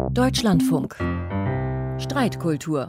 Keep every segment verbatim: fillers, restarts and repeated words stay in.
Deutschlandfunk. Streitkultur.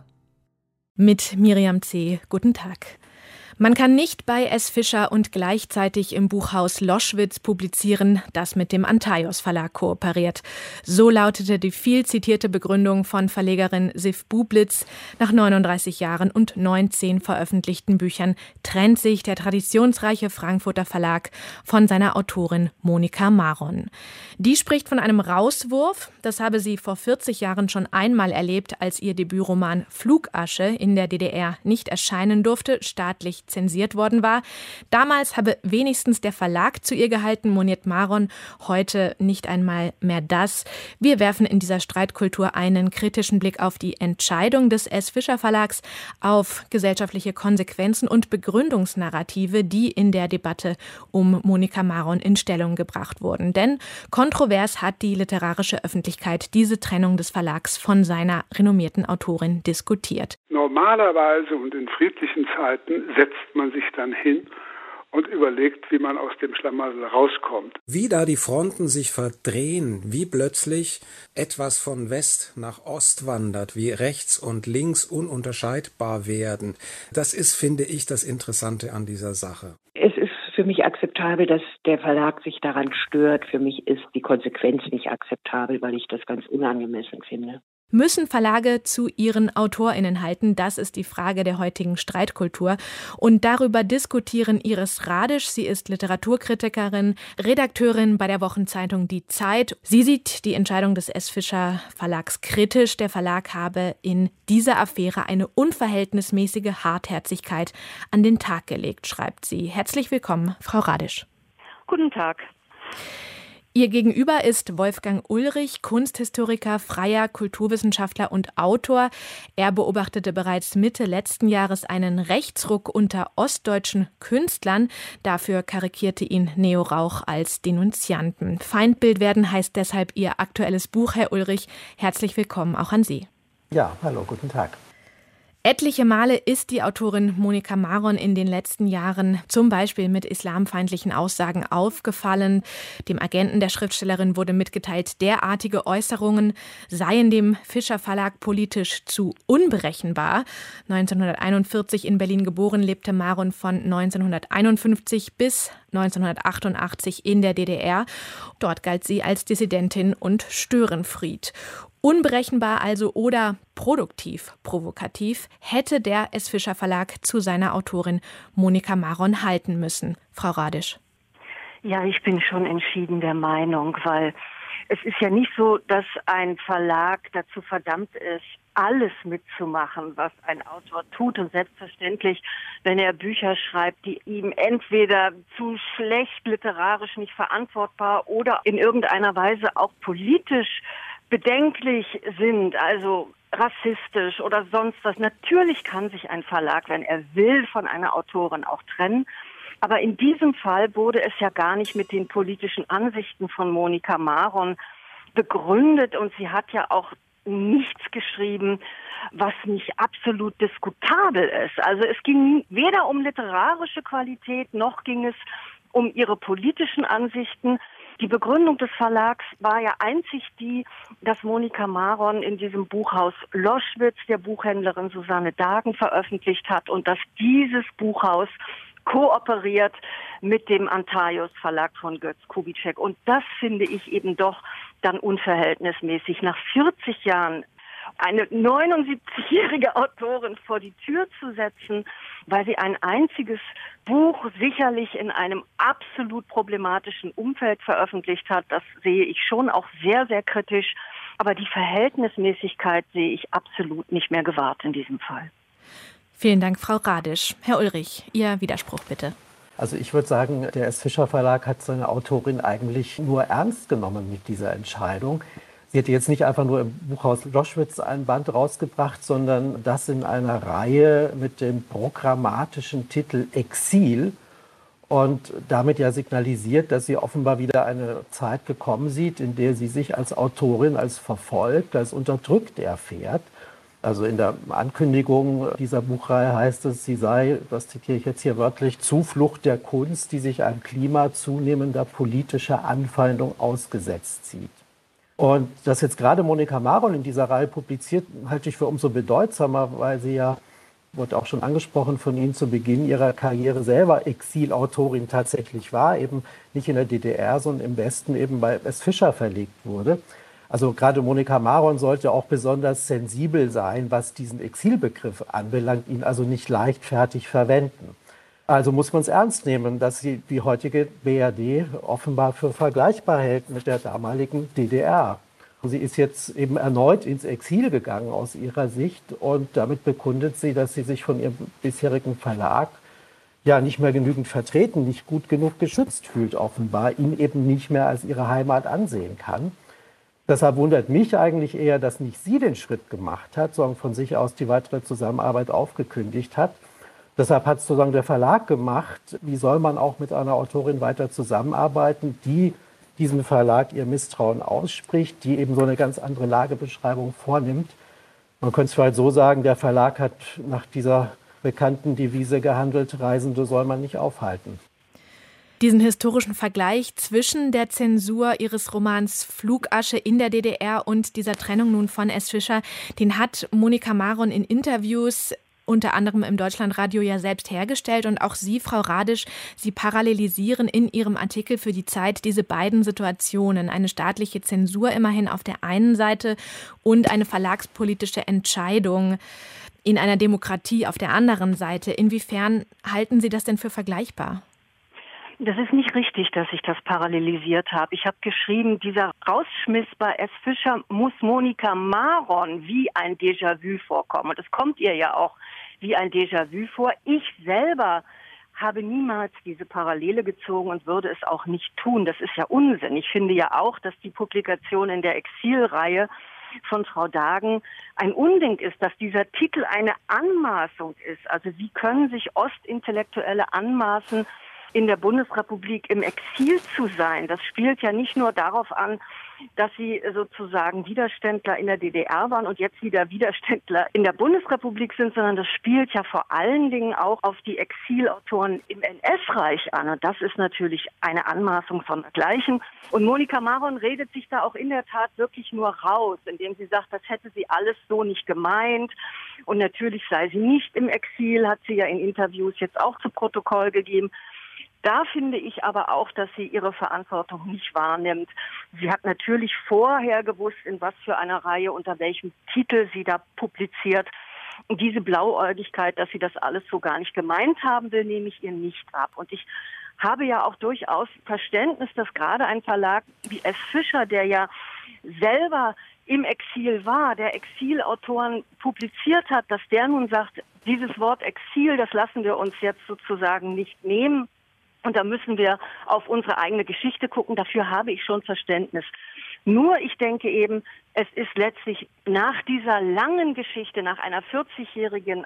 Mit Miriam C. Guten Tag. Man kann nicht bei S. Fischer und gleichzeitig im Buchhaus Loschwitz publizieren, das mit dem Antaios Verlag kooperiert. So lautete die viel zitierte Begründung von Verlegerin Sif Bublitz. Nach neununddreißig Jahren und neunzehn veröffentlichten Büchern trennt sich der traditionsreiche Frankfurter Verlag von seiner Autorin Monika Maron. Die spricht von einem Rauswurf. Das habe sie vor vierzig Jahren schon einmal erlebt, als ihr Debütroman Flugasche in der D D R nicht erscheinen durfte, staatlich zensiert worden war. Damals habe wenigstens der Verlag zu ihr gehalten, moniert Maron. Heute nicht einmal mehr das. Wir werfen in dieser Streitkultur einen kritischen Blick auf die Entscheidung des S. Fischer Verlags, auf gesellschaftliche Konsequenzen und Begründungsnarrative, die in der Debatte um Monika Maron in Stellung gebracht wurden. Denn kontrovers hat die literarische Öffentlichkeit diese Trennung des Verlags von seiner renommierten Autorin diskutiert. Normalerweise und in friedlichen Zeiten setzt man sich dann hin und überlegt, wie man aus dem Schlamassel rauskommt. Wie da die Fronten sich verdrehen, wie plötzlich etwas von West nach Ost wandert, wie rechts und links ununterscheidbar werden. Das ist, finde ich, das Interessante an dieser Sache. Es ist für mich akzeptabel, dass der Verlag sich daran stört. Für mich ist die Konsequenz nicht akzeptabel, weil ich das ganz unangemessen finde. Müssen Verlage zu ihren AutorInnen halten? Das ist die Frage der heutigen Streitkultur. Und darüber diskutieren Iris Radisch. Sie ist Literaturkritikerin, Redakteurin bei der Wochenzeitung Die Zeit. Sie sieht die Entscheidung des S. Fischer Verlags kritisch. Der Verlag habe in dieser Affäre eine unverhältnismäßige Hartherzigkeit an den Tag gelegt, schreibt sie. Herzlich willkommen, Frau Radisch. Guten Tag. Ihr Gegenüber ist Wolfgang Ulrich, Kunsthistoriker, freier Kulturwissenschaftler und Autor. Er beobachtete bereits Mitte letzten Jahres einen Rechtsruck unter ostdeutschen Künstlern. Dafür karikierte ihn Neo Rauch als Denunzianten. Feindbild werden heißt deshalb Ihr aktuelles Buch, Herr Ulrich. Herzlich willkommen auch an Sie. Ja, hallo, guten Tag. Etliche Male ist die Autorin Monika Maron in den letzten Jahren zum Beispiel mit islamfeindlichen Aussagen aufgefallen. Dem Agenten der Schriftstellerin wurde mitgeteilt, derartige Äußerungen seien dem Fischer Verlag politisch zu unberechenbar. neunzehnhunderteinundvierzig in Berlin geboren, lebte Maron von neunzehnhunderteinundfünfzig bis neunzehnhundertachtundachtzig in der D D R. Dort galt sie als Dissidentin und Störenfried. Unberechenbar also oder produktiv, provokativ hätte der S. Fischer Verlag zu seiner Autorin Monika Maron halten müssen. Frau Radisch. Ja, ich bin schon entschieden der Meinung, weil es ist ja nicht so, dass ein Verlag dazu verdammt ist, alles mitzumachen, was ein Autor tut. Und selbstverständlich, wenn er Bücher schreibt, die ihm entweder zu schlecht literarisch nicht verantwortbar oder in irgendeiner Weise auch politisch bedenklich sind, also rassistisch oder sonst was. Natürlich kann sich ein Verlag, wenn er will, von einer Autorin auch trennen. Aber in diesem Fall wurde es ja gar nicht mit den politischen Ansichten von Monika Maron begründet. Und sie hat ja auch nichts geschrieben, was nicht absolut diskutabel ist. Also es ging weder um literarische Qualität, noch ging es um ihre politischen Ansichten. Die Begründung des Verlags war ja einzig die, dass Monika Maron in diesem Buchhaus Loschwitz der Buchhändlerin Susanne Dagen veröffentlicht hat und dass dieses Buchhaus kooperiert mit dem Antaios Verlag von Götz Kubitschek. Und das finde ich eben doch dann unverhältnismäßig. Nach vierzig Jahren eine neunundsiebzigjährige Autorin vor die Tür zu setzen, weil sie ein einziges Buch sicherlich in einem absolut problematischen Umfeld veröffentlicht hat, das sehe ich schon auch sehr, sehr kritisch. Aber die Verhältnismäßigkeit sehe ich absolut nicht mehr gewahrt in diesem Fall. Vielen Dank, Frau Radisch. Herr Ulrich, Ihr Widerspruch bitte. Also ich würde sagen, der S. Fischer Verlag hat seine Autorin eigentlich nur ernst genommen mit dieser Entscheidung. Sie hätte jetzt nicht einfach nur im Buchhaus Loschwitz ein Band rausgebracht, sondern das in einer Reihe mit dem programmatischen Titel Exil und damit ja signalisiert, dass sie offenbar wieder eine Zeit gekommen sieht, in der sie sich als Autorin als verfolgt, als unterdrückt erfährt. Also in der Ankündigung dieser Buchreihe heißt es, sie sei, das zitiere ich jetzt hier wörtlich, Zuflucht der Kunst, die sich einem Klima zunehmender politischer Anfeindung ausgesetzt sieht. Und dass jetzt gerade Monika Maron in dieser Reihe publiziert, halte ich für umso bedeutsamer, weil sie ja, wurde auch schon angesprochen, von Ihnen zu Beginn ihrer Karriere selber Exilautorin tatsächlich war, eben nicht in der D D R, sondern im Westen eben bei S. Fischer verlegt wurde. Also gerade Monika Maron sollte auch besonders sensibel sein, was diesen Exilbegriff anbelangt, ihn also nicht leichtfertig verwenden. Also muss man es ernst nehmen, dass sie die heutige B R D offenbar für vergleichbar hält mit der damaligen D D R. Sie ist jetzt eben erneut ins Exil gegangen aus ihrer Sicht und damit bekundet sie, dass sie sich von ihrem bisherigen Verlag ja nicht mehr genügend vertreten, nicht gut genug geschützt fühlt offenbar, ihn eben nicht mehr als ihre Heimat ansehen kann. Deshalb wundert mich eigentlich eher, dass nicht sie den Schritt gemacht hat, sondern von sich aus die weitere Zusammenarbeit aufgekündigt hat. Deshalb hat es sozusagen der Verlag gemacht, wie soll man auch mit einer Autorin weiter zusammenarbeiten, die diesem Verlag ihr Misstrauen ausspricht, die eben so eine ganz andere Lagebeschreibung vornimmt. Man könnte es vielleicht so sagen, der Verlag hat nach dieser bekannten Devise gehandelt, Reisende soll man nicht aufhalten. Diesen historischen Vergleich zwischen der Zensur ihres Romans Flugasche in der D D R und dieser Trennung nun von S. Fischer, den hat Monika Maron in Interviews unter anderem im Deutschlandradio ja selbst hergestellt. Und auch Sie, Frau Radisch, Sie parallelisieren in Ihrem Artikel für die Zeit diese beiden Situationen. Eine staatliche Zensur immerhin auf der einen Seite und eine verlagspolitische Entscheidung in einer Demokratie auf der anderen Seite. Inwiefern halten Sie das denn für vergleichbar? Das ist nicht richtig, dass ich das parallelisiert habe. Ich habe geschrieben, dieser Rausschmiss bei S. Fischer muss Monika Maron wie ein Déjà-vu vorkommen. Und es kommt ihr ja auch wie ein Déjà-vu vor. Ich selber habe niemals diese Parallele gezogen und würde es auch nicht tun. Das ist ja Unsinn. Ich finde ja auch, dass die Publikation in der Exilreihe von Frau Dagen ein Unding ist, dass dieser Titel eine Anmaßung ist. Also wie können sich Ostintellektuelle anmaßen, in der Bundesrepublik im Exil zu sein? Das spielt ja nicht nur darauf an, dass sie sozusagen Widerständler in der D D R waren und jetzt wieder Widerständler in der Bundesrepublik sind, sondern das spielt ja vor allen Dingen auch auf die Exilautoren im N S-Reich an. Und das ist natürlich eine Anmaßung von dergleichen. Und Monika Maron redet sich da auch in der Tat wirklich nur raus, indem sie sagt, das hätte sie alles so nicht gemeint. Und natürlich sei sie nicht im Exil, hat sie ja in Interviews jetzt auch zu Protokoll gegeben. Da finde ich aber auch, dass sie ihre Verantwortung nicht wahrnimmt. Sie hat natürlich vorher gewusst, in was für einer Reihe, unter welchem Titel sie da publiziert. Und diese Blauäugigkeit, dass sie das alles so gar nicht gemeint haben will, nehme ich ihr nicht ab. Und ich habe ja auch durchaus Verständnis, dass gerade ein Verlag wie S. Fischer, der ja selber im Exil war, der Exilautoren publiziert hat, dass der nun sagt, dieses Wort Exil, das lassen wir uns jetzt sozusagen nicht nehmen. Und da müssen wir auf unsere eigene Geschichte gucken. Dafür habe ich schon Verständnis. Nur, ich denke eben, es ist letztlich nach dieser langen Geschichte, nach einer vierzigjährigen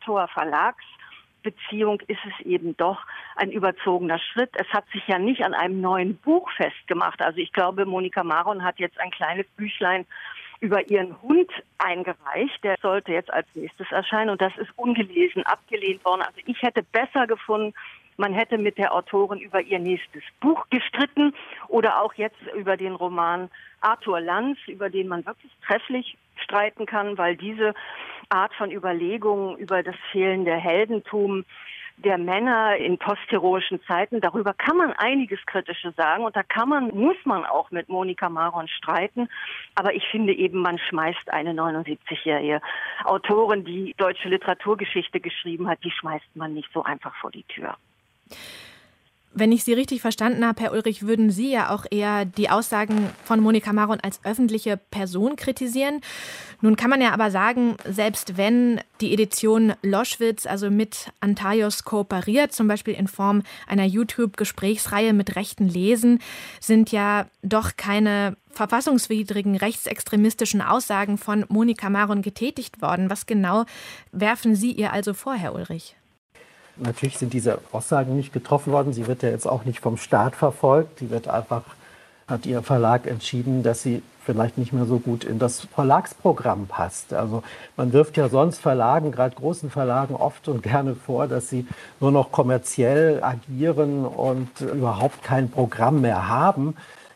Autor-Verlags-Beziehung, ist es eben doch ein überzogener Schritt. Es hat sich ja nicht an einem neuen Buch festgemacht. Also ich glaube, Monika Maron hat jetzt ein kleines Büchlein über ihren Hund eingereicht. Der sollte jetzt als nächstes erscheinen und das ist ungelesen, abgelehnt worden. Also ich hätte besser gefunden, man hätte mit der Autorin über ihr nächstes Buch gestritten oder auch jetzt über den Roman Arthur Lanz, über den man wirklich trefflich streiten kann, weil diese Art von Überlegungen über das fehlende Heldentum der Männer in postheroischen Zeiten, darüber kann man einiges Kritisches sagen und da kann man, muss man auch mit Monika Maron streiten. Aber ich finde eben, man schmeißt eine neunundsiebzigjährige Autorin, die deutsche Literaturgeschichte geschrieben hat, die schmeißt man nicht so einfach vor die Tür. Wenn ich Sie richtig verstanden habe, Herr Ulrich, würden Sie ja auch eher die Aussagen von Monika Maron als öffentliche Person kritisieren. Nun kann man ja aber sagen, selbst wenn die Edition Loschwitz also mit Antaios kooperiert, zum Beispiel in Form einer YouTube-Gesprächsreihe mit rechten Lesen, sind ja doch keine verfassungswidrigen rechtsextremistischen Aussagen von Monika Maron getätigt worden. Was genau werfen Sie ihr also vor, Herr Ulrich? Natürlich sind diese Aussagen nicht getroffen worden. Sie wird ja jetzt auch nicht vom Staat verfolgt. Sie wird einfach, hat ihr Verlag entschieden, dass sie vielleicht nicht mehr so gut in das Verlagsprogramm passt. Also man wirft ja sonst Verlagen, gerade großen Verlagen, oft und gerne vor, dass sie nur noch kommerziell agieren und überhaupt kein Programm mehr haben.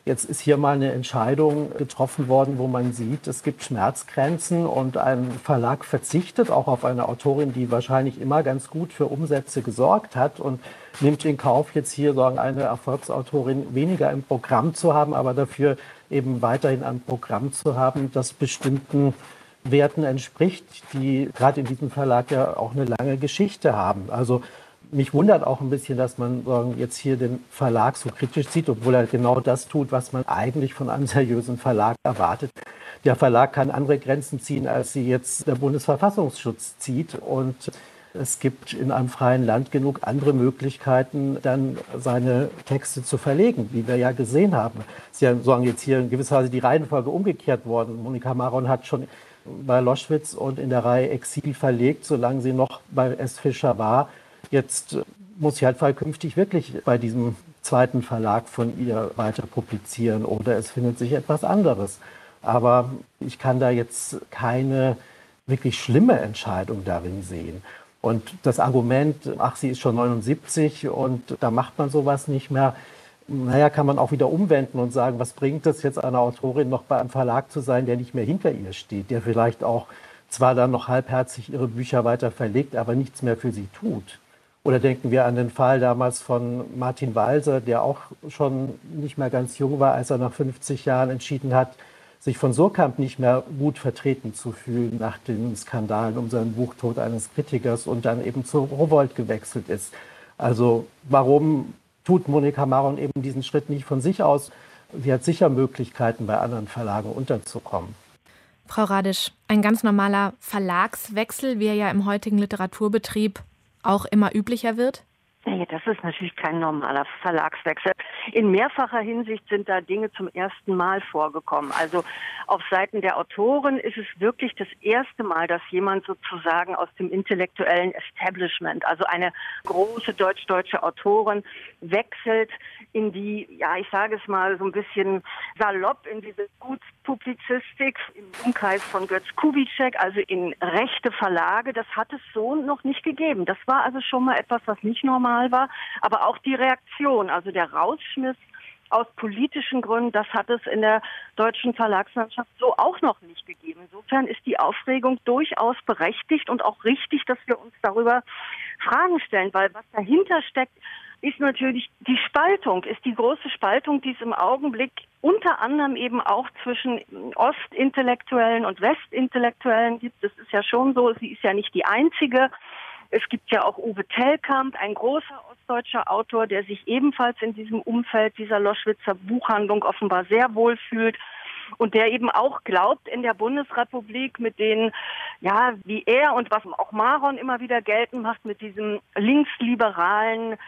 Jetzt ist hier mal eine Entscheidung getroffen worden, wo man sieht, es gibt Schmerzgrenzen und ein Verlag verzichtet auch auf eine Autorin, die wahrscheinlich immer ganz gut für Umsätze gesorgt hat und nimmt in Kauf, jetzt hier sagen, eine Erfolgsautorin weniger im Programm zu haben, aber dafür eben weiterhin ein Programm zu haben, das bestimmten Werten entspricht, die gerade in diesem Verlag ja auch eine lange Geschichte haben. Also mich wundert auch ein bisschen, dass man sagen, jetzt hier den Verlag so kritisch sieht, obwohl er genau das tut, was man eigentlich von einem seriösen Verlag erwartet. Der Verlag kann andere Grenzen ziehen, als sie jetzt der Bundesverfassungsschutz zieht. Und es gibt in einem freien Land genug andere Möglichkeiten, dann seine Texte zu verlegen, wie wir ja gesehen haben. Sie ja sagen jetzt hier in gewisser Weise die Reihenfolge umgekehrt worden. Monika Maron hat schon bei Loschwitz und in der Reihe Exil verlegt, solange sie noch bei S. Fischer war. Jetzt muss sie halt künftig wirklich bei diesem zweiten Verlag von ihr weiter publizieren oder es findet sich etwas anderes. Aber ich kann da jetzt keine wirklich schlimme Entscheidung darin sehen. Und das Argument, ach, sie ist schon neunundsiebzig und da macht man sowas nicht mehr, naja, kann man auch wieder umwenden und sagen, was bringt es jetzt einer Autorin noch bei einem Verlag zu sein, der nicht mehr hinter ihr steht, der vielleicht auch zwar dann noch halbherzig ihre Bücher weiter verlegt, aber nichts mehr für sie tut. Oder denken wir an den Fall damals von Martin Walser, der auch schon nicht mehr ganz jung war, als er nach fünfzig Jahren entschieden hat, sich von Suhrkamp nicht mehr gut vertreten zu fühlen nach den Skandalen um sein Buch Tod eines Kritikers und dann eben zu Rowohlt gewechselt ist. Also warum tut Monika Maron eben diesen Schritt nicht von sich aus? Sie hat sicher Möglichkeiten, bei anderen Verlagen unterzukommen. Frau Radisch, ein ganz normaler Verlagswechsel, wie er ja im heutigen Literaturbetrieb auch immer üblicher wird? Nee, das ist natürlich kein normaler Verlagswechsel. In mehrfacher Hinsicht sind da Dinge zum ersten Mal vorgekommen. Also auf Seiten der Autoren ist es wirklich das erste Mal, dass jemand sozusagen aus dem intellektuellen Establishment, also eine große deutsch-deutsche Autorin, wechselt in die, ja, ich sage es mal so ein bisschen salopp, in diese Gutspublizistik im Umkreis von Götz Kubitschek, also in rechte Verlage. Das hat es so noch nicht gegeben. Das war also schon mal etwas, was nicht normal war. Aber auch die Reaktion, also der Rausschmiss aus politischen Gründen, das hat es in der deutschen Verlagslandschaft so auch noch nicht gegeben. Insofern ist die Aufregung durchaus berechtigt und auch richtig, dass wir uns darüber Fragen stellen, weil was dahinter steckt, ist natürlich die Spaltung, ist die große Spaltung, die es im Augenblick unter anderem eben auch zwischen Ostintellektuellen und Westintellektuellen gibt. Das ist ja schon so, sie ist ja nicht die einzige. Es gibt ja auch Uwe Tellkamp, ein großer ostdeutscher Autor, der sich ebenfalls in diesem Umfeld dieser Loschwitzer Buchhandlung offenbar sehr wohl fühlt und der eben auch glaubt, in der Bundesrepublik mit den, ja, wie er und was auch Maron immer wieder geltend macht, mit diesem linksliberalen,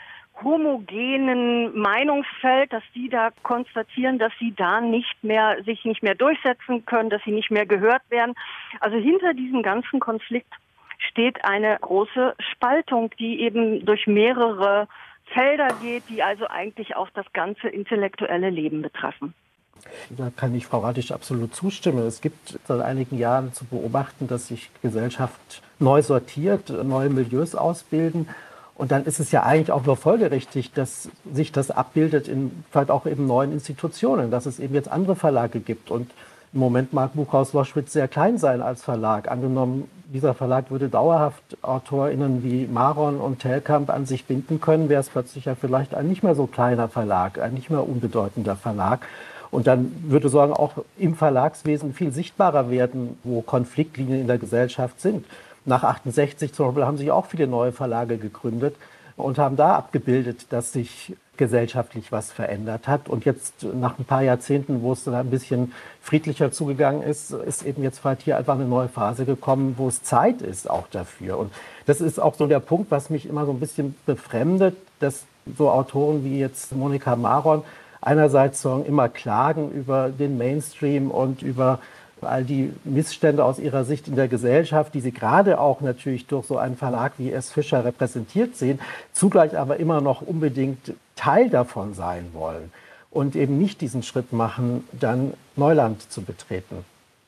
homogenen Meinungsfeld, dass die da konstatieren, dass sie da nicht mehr, sich nicht mehr durchsetzen können, dass sie nicht mehr gehört werden. Also hinter diesem ganzen Konflikt steht eine große Spaltung, die eben durch mehrere Felder geht, die also eigentlich auch das ganze intellektuelle Leben betreffen. Da kann ich Frau Radisch absolut zustimmen. Es gibt seit einigen Jahren zu beobachten, dass sich Gesellschaft neu sortiert, neue Milieus ausbilden. Und dann ist es ja eigentlich auch nur folgerichtig, dass sich das abbildet in vielleicht auch eben neuen Institutionen, dass es eben jetzt andere Verlage gibt. Und im Moment mag Buchhaus Loschwitz sehr klein sein als Verlag. Angenommen, dieser Verlag würde dauerhaft AutorInnen wie Maron und Tellkamp an sich binden können, wäre es plötzlich ja vielleicht ein nicht mehr so kleiner Verlag, ein nicht mehr unbedeutender Verlag. Und dann würde sagen, auch im Verlagswesen viel sichtbarer werden, wo Konfliktlinien in der Gesellschaft sind. Nach achtundsechzig zum Beispiel haben sich auch viele neue Verlage gegründet und haben da abgebildet, dass sich gesellschaftlich was verändert hat. Und jetzt nach ein paar Jahrzehnten, wo es dann ein bisschen friedlicher zugegangen ist, ist eben jetzt halt hier einfach eine neue Phase gekommen, wo es Zeit ist auch dafür. Und das ist auch so der Punkt, was mich immer so ein bisschen befremdet, dass so Autoren wie jetzt Monika Maron einerseits so immer klagen über den Mainstream und über all die Missstände aus ihrer Sicht in der Gesellschaft, die sie gerade auch natürlich durch so einen Verlag wie S. Fischer repräsentiert sehen, zugleich aber immer noch unbedingt Teil davon sein wollen und eben nicht diesen Schritt machen, dann Neuland zu betreten.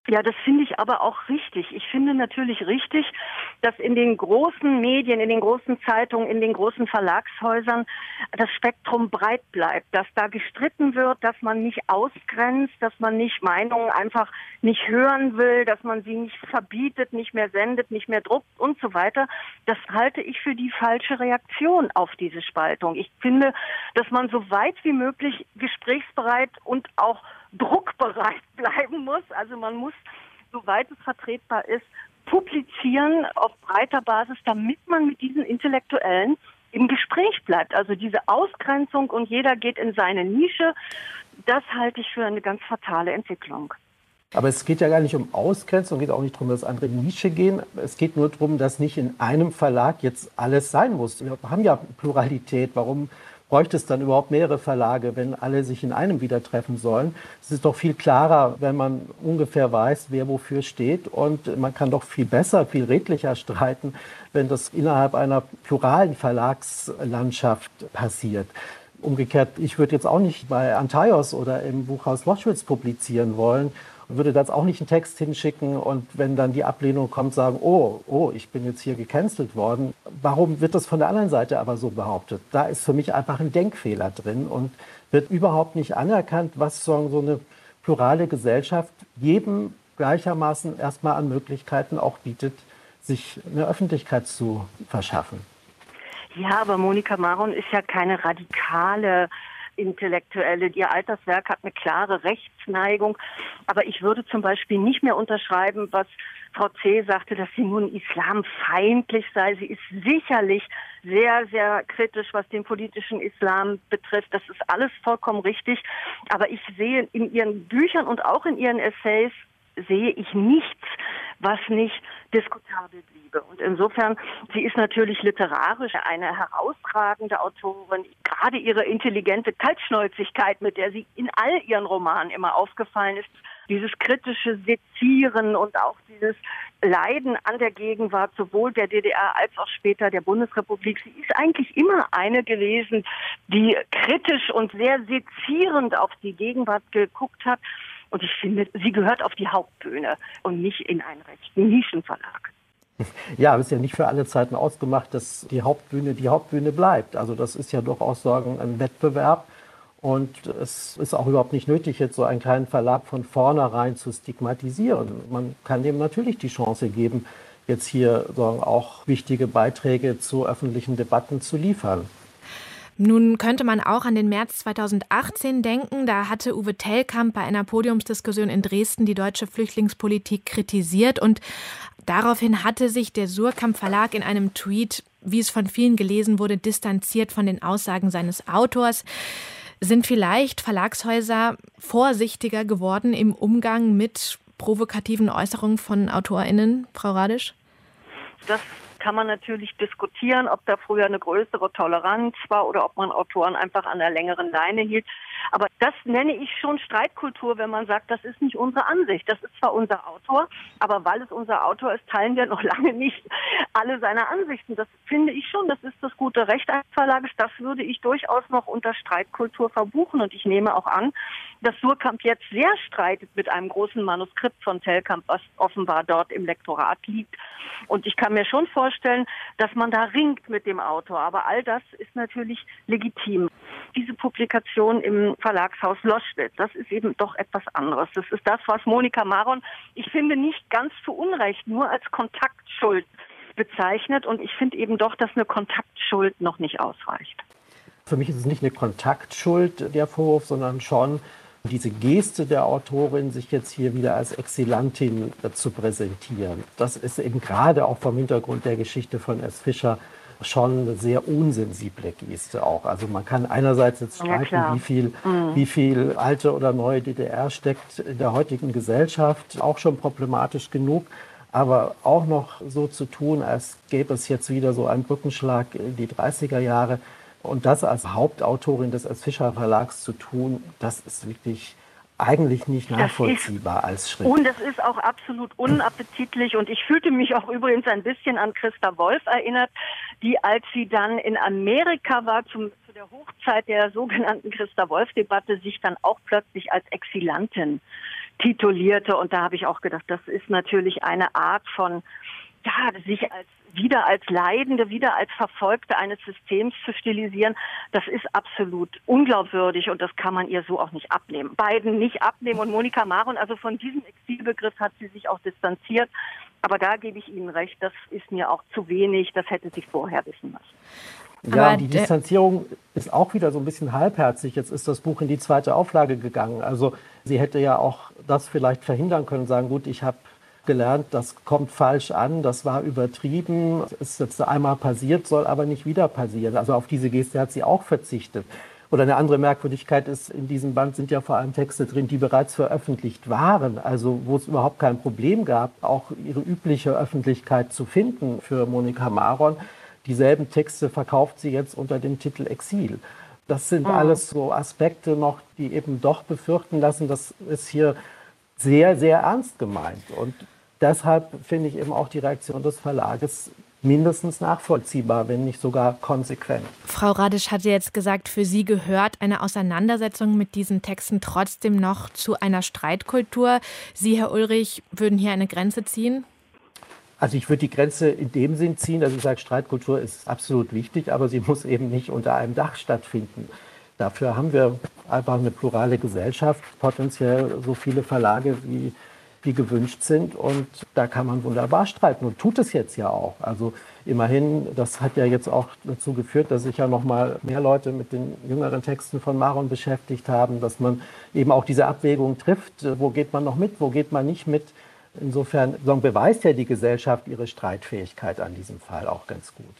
Ja, das finde ich aber auch richtig. Ich finde natürlich richtig, dass in den großen Medien, in den großen Zeitungen, in den großen Verlagshäusern das Spektrum breit bleibt, dass da gestritten wird, dass man nicht ausgrenzt, dass man nicht Meinungen einfach nicht hören will, dass man sie nicht verbietet, nicht mehr sendet, nicht mehr druckt und so weiter. Das halte ich für die falsche Reaktion auf diese Spaltung. Ich finde, dass man so weit wie möglich gesprächsbereit und auch druckbereit bleiben muss. Also man muss, soweit es vertretbar ist, publizieren auf breiter Basis, damit man mit diesen Intellektuellen im Gespräch bleibt. Also diese Ausgrenzung und jeder geht in seine Nische, das halte ich für eine ganz fatale Entwicklung. Aber es geht ja gar nicht um Ausgrenzung, es geht auch nicht darum, dass andere Nische gehen. Es geht nur darum, dass nicht in einem Verlag jetzt alles sein muss. Wir haben ja Pluralität. Warum bräuchte es dann überhaupt mehrere Verlage, wenn alle sich in einem wieder treffen sollen? Es ist doch viel klarer, wenn man ungefähr weiß, wer wofür steht. Und man kann doch viel besser, viel redlicher streiten, wenn das innerhalb einer pluralen Verlagslandschaft passiert. Umgekehrt, ich würde jetzt auch nicht bei Antaios oder im Buchhaus Loschwitz publizieren wollen, würde das auch nicht einen Text hinschicken und wenn dann die Ablehnung kommt, sagen, oh, oh, ich bin jetzt hier gecancelt worden. Warum wird das von der anderen Seite aber so behauptet? Da ist für mich einfach ein Denkfehler drin und wird überhaupt nicht anerkannt, was so eine plurale Gesellschaft jedem gleichermaßen erstmal an Möglichkeiten auch bietet, sich eine Öffentlichkeit zu verschaffen. Ja, aber Monika Maron ist ja keine radikale Intellektuelle. Ihr Alterswerk hat eine klare Rechtsneigung. Aber ich würde zum Beispiel nicht mehr unterschreiben, was Frau C. sagte, dass sie nun islamfeindlich sei. Sie ist sicherlich sehr, sehr kritisch, was den politischen Islam betrifft. Das ist alles vollkommen richtig. Aber ich sehe in ihren Büchern und auch in ihren Essays sehe ich nichts, was nicht diskutabel bliebe. Und insofern, sie ist natürlich literarisch eine herausragende Autorin. Gerade ihre intelligente Kaltschnäuzigkeit, mit der sie in all ihren Romanen immer aufgefallen ist, dieses kritische Sezieren und auch dieses Leiden an der Gegenwart, sowohl der D D R als auch später der Bundesrepublik. Sie ist eigentlich immer eine gewesen, die kritisch und sehr sezierend auf die Gegenwart geguckt hat. Und ich finde, sie gehört auf die Hauptbühne und nicht in einen rechten Nischenverlag. Ja, aber es ist ja nicht für alle Zeiten ausgemacht, dass die Hauptbühne die Hauptbühne bleibt. Also das ist ja durchaus sagen ein Wettbewerb. Und es ist auch überhaupt nicht nötig, jetzt so einen kleinen Verlag von vornherein zu stigmatisieren. Man kann dem natürlich die Chance geben, jetzt hier sagen, auch wichtige Beiträge zu öffentlichen Debatten zu liefern. Nun könnte man auch an den März zweitausendachtzehn denken. Da hatte Uwe Tellkamp bei einer Podiumsdiskussion in Dresden die deutsche Flüchtlingspolitik kritisiert. Und daraufhin hatte sich der Suhrkamp Verlag in einem Tweet, wie es von vielen gelesen wurde, distanziert von den Aussagen seines Autors. Sind vielleicht Verlagshäuser vorsichtiger geworden im Umgang mit provokativen Äußerungen von AutorInnen, Frau Radisch? Das kann man natürlich diskutieren, ob da früher eine größere Toleranz war oder ob man Autoren einfach an der längeren Leine hielt. Aber das nenne ich schon Streitkultur, wenn man sagt, das ist nicht unsere Ansicht. Das ist zwar unser Autor, aber weil es unser Autor ist, teilen wir noch lange nicht alle seine Ansichten. Das finde ich schon, das ist das gute Recht eines Verlages. Das würde ich durchaus noch unter Streitkultur verbuchen. Und ich nehme auch an, dass Suhrkamp jetzt sehr streitet mit einem großen Manuskript von Tellkamp, was offenbar dort im Lektorat liegt. Und ich kann mir schon vorstellen, dass man da ringt mit dem Autor. Aber all das ist natürlich legitim. Diese Publikation im Verlagshaus Loschwitz, das ist eben doch etwas anderes. Das ist das, was Monika Maron, ich finde, nicht ganz zu Unrecht nur als Kontaktschuld bezeichnet. Und ich finde eben doch, dass eine Kontaktschuld noch nicht ausreicht. Für mich ist es nicht eine Kontaktschuld, der Vorwurf, sondern schon diese Geste der Autorin, sich jetzt hier wieder als Exilantin zu präsentieren. Das ist eben gerade auch vom Hintergrund der Geschichte von S. Fischer schon eine sehr unsensible Geste auch. Also man kann einerseits jetzt streiten, ja, wie viel, mhm. wie viel alte oder neue D D R steckt in der heutigen Gesellschaft, auch schon problematisch genug. Aber auch noch so zu tun, als gäbe es jetzt wieder so einen Brückenschlag in die dreißiger Jahre, und das als Hauptautorin des S. Fischer Verlags zu tun, das ist wirklich eigentlich nicht nachvollziehbar als Schritt. Und es ist auch absolut unappetitlich. Und ich fühlte mich auch übrigens ein bisschen an Christa Wolf erinnert, die, als sie dann in Amerika war, zum, zu der Hochzeit der sogenannten Christa Wolf-Debatte, sich dann auch plötzlich als Exilantin titulierte. Und da habe ich auch gedacht, das ist natürlich eine Art von, ja, sich als wieder als Leidende, wieder als Verfolgte eines Systems zu stilisieren, das ist absolut unglaubwürdig und das kann man ihr so auch nicht abnehmen. Beiden nicht abnehmen und Monika Maron, also von diesem Exilbegriff hat sie sich auch distanziert. Aber da gebe ich Ihnen recht, das ist mir auch zu wenig, das hätte sie vorher wissen müssen. Ja, die Distanzierung ist auch wieder so ein bisschen halbherzig. Jetzt ist das Buch in die zweite Auflage gegangen. Also sie hätte ja auch das vielleicht verhindern können, sagen, gut, ich habe gelernt, das kommt falsch an, das war übertrieben, ist jetzt einmal passiert, soll aber nicht wieder passieren. Also auf diese Geste hat sie auch verzichtet. Oder eine andere Merkwürdigkeit ist, in diesem Band sind ja vor allem Texte drin, die bereits veröffentlicht waren, also wo es überhaupt kein Problem gab, auch ihre übliche Öffentlichkeit zu finden für Monika Maron. Dieselben Texte verkauft sie jetzt unter dem Titel Exil. Das sind mhm. alles so Aspekte noch, die eben doch befürchten lassen, dass es hier sehr, sehr ernst gemeint. Und deshalb finde ich eben auch die Reaktion des Verlages mindestens nachvollziehbar, wenn nicht sogar konsequent. Frau Radisch hatte jetzt gesagt, für Sie gehört eine Auseinandersetzung mit diesen Texten trotzdem noch zu einer Streitkultur. Sie, Herr Ulrich, würden hier eine Grenze ziehen? Also ich würde die Grenze in dem Sinn ziehen, dass ich sage, Streitkultur ist absolut wichtig, aber sie muss eben nicht unter einem Dach stattfinden. Dafür haben wir einfach eine plurale Gesellschaft, potenziell so viele Verlage, wie, wie gewünscht sind. Und da kann man wunderbar streiten und tut es jetzt ja auch. Also immerhin, das hat ja jetzt auch dazu geführt, dass sich ja noch mal mehr Leute mit den jüngeren Texten von Maron beschäftigt haben, dass man eben auch diese Abwägung trifft, wo geht man noch mit, wo geht man nicht mit. Insofern beweist ja die Gesellschaft ihre Streitfähigkeit an diesem Fall auch ganz gut.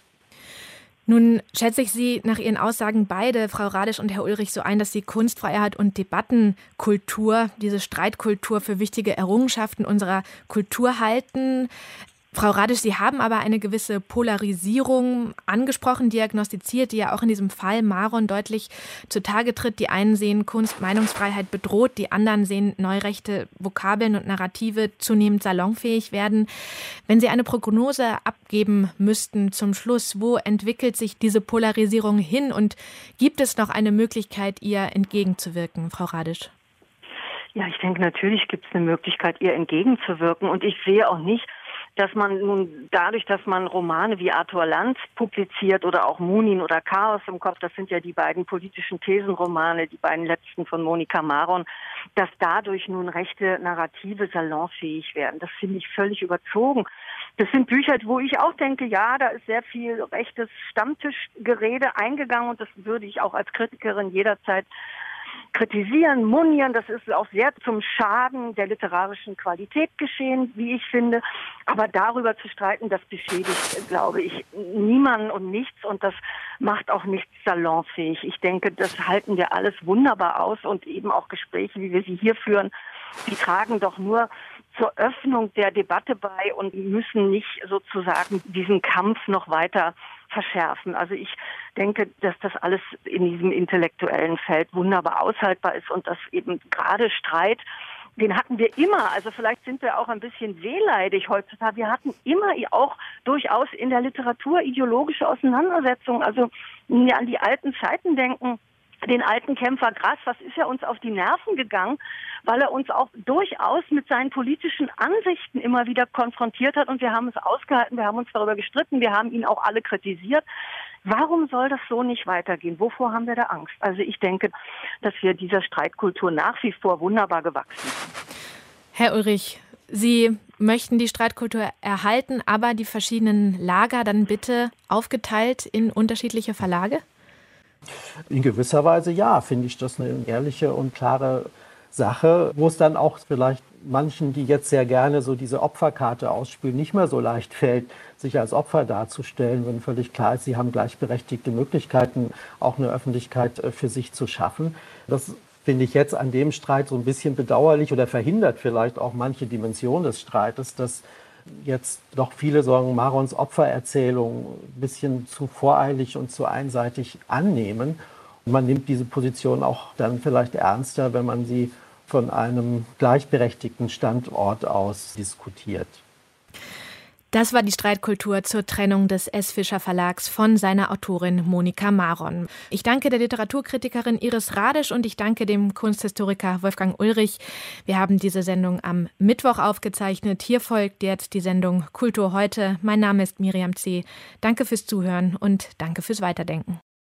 Nun schätze ich Sie nach Ihren Aussagen beide, Frau Radisch und Herr Ulrich, so ein, dass Sie Kunstfreiheit und Debattenkultur, diese Streitkultur für wichtige Errungenschaften unserer Kultur halten. Frau Radisch, Sie haben aber eine gewisse Polarisierung angesprochen, diagnostiziert, die ja auch in diesem Fall Maron deutlich zutage tritt. Die einen sehen Kunst, Meinungsfreiheit bedroht, die anderen sehen neurechte Vokabeln und Narrative zunehmend salonfähig werden. Wenn Sie eine Prognose abgeben müssten zum Schluss, wo entwickelt sich diese Polarisierung hin und gibt es noch eine Möglichkeit, ihr entgegenzuwirken, Frau Radisch? Ja, ich denke, natürlich gibt es eine Möglichkeit, ihr entgegenzuwirken und ich sehe auch nicht, dass man nun dadurch, dass man Romane wie Arthur Lanz publiziert oder auch Munin oder Chaos im Kopf, das sind ja die beiden politischen Thesenromane, die beiden letzten von Monika Maron, dass dadurch nun rechte Narrative salonfähig werden. Das finde ich völlig überzogen. Das sind Bücher, wo ich auch denke, ja, da ist sehr viel rechtes Stammtischgerede eingegangen und das würde ich auch als Kritikerin jederzeit kritisieren, monieren, das ist auch sehr zum Schaden der literarischen Qualität geschehen, wie ich finde. Aber darüber zu streiten, das beschädigt, glaube ich, niemanden und nichts und das macht auch nichts salonfähig. Ich denke, das halten wir alles wunderbar aus und eben auch Gespräche, wie wir sie hier führen, die tragen doch nur zur Öffnung der Debatte bei und müssen nicht sozusagen diesen Kampf noch weiter verschärfen. Also ich denke, dass das alles in diesem intellektuellen Feld wunderbar aushaltbar ist und dass eben gerade Streit, den hatten wir immer, also vielleicht sind wir auch ein bisschen wehleidig heutzutage, wir hatten immer auch durchaus in der Literatur ideologische Auseinandersetzungen, also wenn wir an die alten Zeiten denken, den alten Kämpfer Grass, was ist er uns auf die Nerven gegangen, weil er uns auch durchaus mit seinen politischen Ansichten immer wieder konfrontiert hat und wir haben es ausgehalten, wir haben uns darüber gestritten, wir haben ihn auch alle kritisiert. Warum soll das so nicht weitergehen? Wovor haben wir da Angst? Also ich denke, dass wir dieser Streitkultur nach wie vor wunderbar gewachsen sind. Herr Ulrich, Sie möchten die Streitkultur erhalten, aber die verschiedenen Lager dann bitte aufgeteilt in unterschiedliche Verlage? In gewisser Weise ja, finde ich das eine ehrliche und klare Sache, wo es dann auch vielleicht manchen, die jetzt sehr gerne so diese Opferkarte ausspielen, nicht mehr so leicht fällt, sich als Opfer darzustellen, wenn völlig klar ist, sie haben gleichberechtigte Möglichkeiten, auch eine Öffentlichkeit für sich zu schaffen. Das finde ich jetzt an dem Streit so ein bisschen bedauerlich oder verhindert vielleicht auch manche Dimension des Streites, dass jetzt doch viele sagen, Marons Opfererzählung ein bisschen zu voreilig und zu einseitig annehmen. Und man nimmt diese Position auch dann vielleicht ernster, wenn man sie von einem gleichberechtigten Standort aus diskutiert. Das war die Streitkultur zur Trennung des S. Fischer Verlags von seiner Autorin Monika Maron. Ich danke der Literaturkritikerin Iris Radisch und ich danke dem Kunsthistoriker Wolfgang Ulrich. Wir haben diese Sendung am Mittwoch aufgezeichnet. Hier folgt jetzt die Sendung Kultur heute. Mein Name ist Miriam C. Danke fürs Zuhören und danke fürs Weiterdenken.